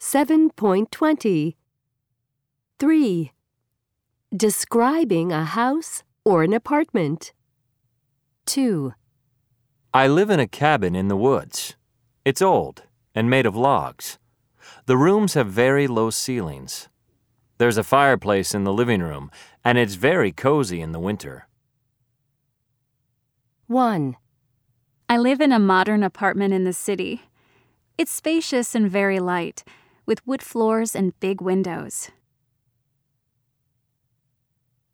7.20. 3. Describing a house or an apartment. 2. I live in a cabin in the woods. It's old and made of logs. The rooms have very low ceilings. There's a fireplace in the living room, and it's very cozy in the winter. 1. I live in a modern apartment in the city. It's spacious and very light, with wood floors and big windows.